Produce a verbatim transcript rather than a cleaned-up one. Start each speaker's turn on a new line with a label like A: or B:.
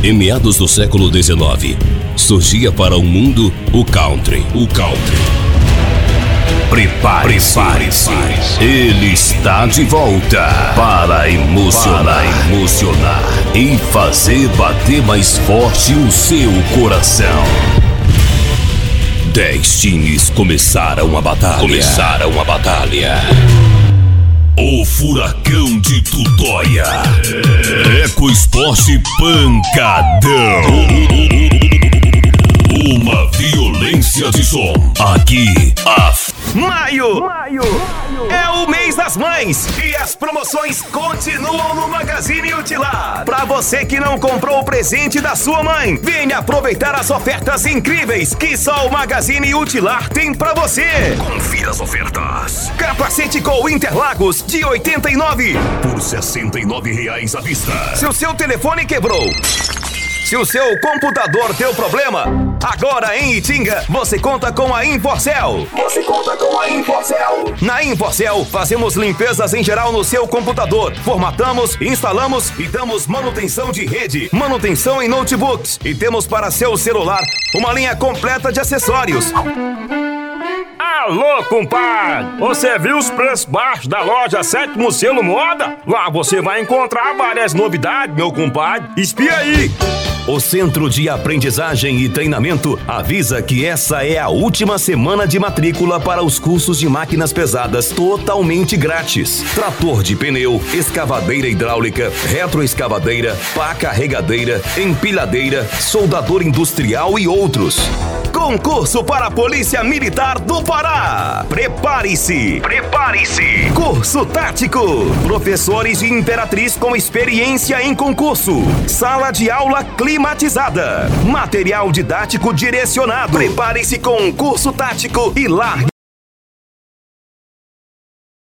A: Em meados do século dezenove, surgia para o mundo o country. O country. Prepare-se. Prepare-se. Ele está de volta para emocionar, para emocionar e fazer bater mais forte o seu coração. Dez times começaram a batalha. Começaram a batalha. O Furacão de Tutóia. Eco Esporte Pancadão. Uma violência de som. Aqui, a
B: Maio. Maio é o mês das mães e as promoções continuam no Magazine Utilar. Pra você que não comprou o presente da sua mãe, venha aproveitar as ofertas incríveis que só o Magazine Utilar tem pra você. Confira as ofertas. Capacete Gol Interlagos de oitenta e nove por sessenta e nove reais à vista. Se o seu telefone quebrou, se o seu computador deu problema, agora em Itinga você conta com a Inforcel. Você conta com a Inforcel. Na Inforcel fazemos limpezas em geral no seu computador. Formatamos, instalamos e damos manutenção de rede, manutenção em notebooks. E temos para seu celular uma linha completa de acessórios.
C: Alô, compadre! Você viu os preços baixos da loja Sétimo Selo Moda? Lá você vai encontrar várias novidades, meu compadre. Espia aí!
B: O Centro de Aprendizagem e Treinamento avisa que essa é a última semana de matrícula para os cursos de máquinas pesadas totalmente grátis. Trator de pneu, escavadeira hidráulica, retroescavadeira, pá carregadeira, empilhadeira, soldador industrial e outros. Concurso para a Polícia Militar do Pará. Prepare-se! Prepare-se! Curso tático. Professores de Imperatriz com experiência em concurso. Sala de aula climatizada. Material didático direcionado. Prepare-se com um curso tático e largue